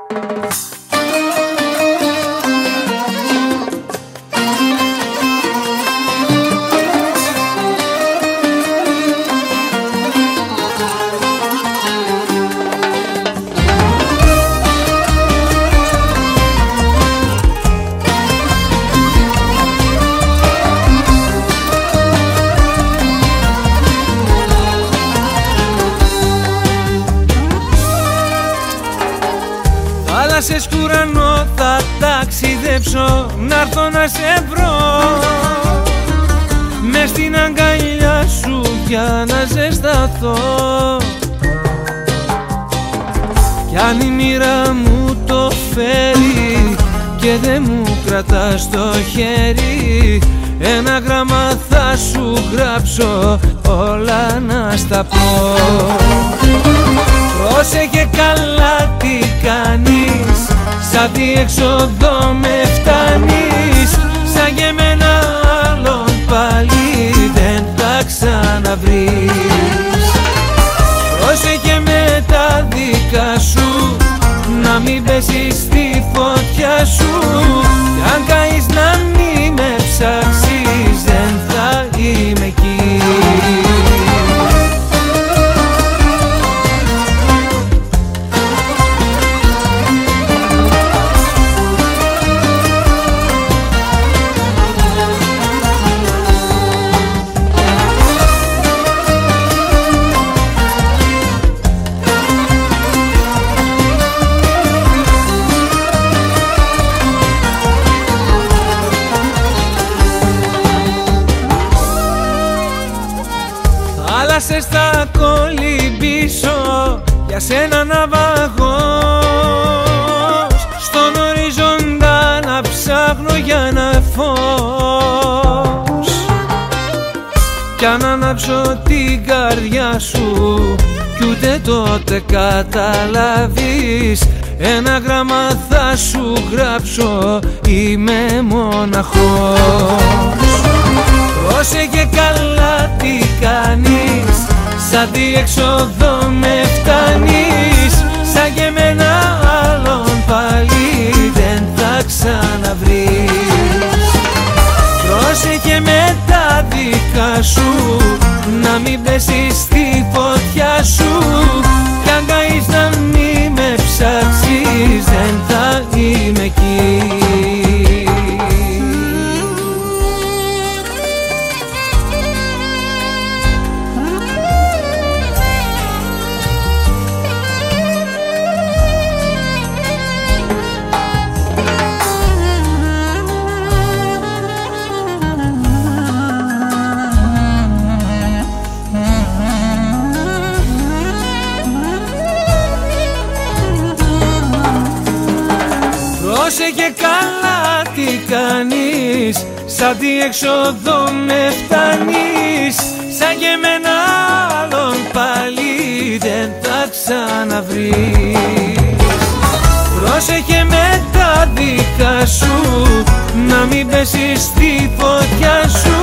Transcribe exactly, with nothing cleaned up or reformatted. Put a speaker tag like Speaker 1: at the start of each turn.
Speaker 1: Θάλασσες κι ουρανό θα ταξιδέψω, να'ρθω να σε βρω μες στην αγκαλιά σου για να ζεσταθώ. Κι αν η μοίρα μου το φέρει και δεν μου κρατάς το χέρι, ένα γράμμα θα σου γράψω, όλα να στα πω. Πρόσεχε καλά τι κάνεις, σαν διέξοδο με φτάνεις, σαν και εμένα άλλον πάλι δεν θα ξαναβρεις. Πρόσεχε με τα δικά σου, να μην πέσεις στη φωτιά σου, κι αν καείς να μην με ψάξεις, δεν θα είμαι εκεί. Θάλασσες θα κολυμπήσω, για σένα ναυαγός, στον οριζόντα να ψάχνω για ένα φως. Κι αν ανάψω την καρδιά σου κι ούτε τότε καταλάβεις, ένα γράμμα θα σου γράψω, είμαι μοναχός. Πρόσεχε καλά τι κάνεις, σαν διέξοδο με φτάνεις, σαν και εμένα άλλον πάλι δεν θα ξαναβρεις. Πρόσεχε με τα δικά σου, να μην πέσεις στη φωτιά σου, κι αν καείς να μην με ψάξεις, δεν θα είμαι εκεί. Πρόσεχε καλά τι κάνεις, σαν διέξοδο με φτάνεις, σαν και εμένα άλλον πάλι δεν θα ξαναβρεις. Πρόσεχε με τα δικά σου, να μην πέσεις στη φωτιά σου,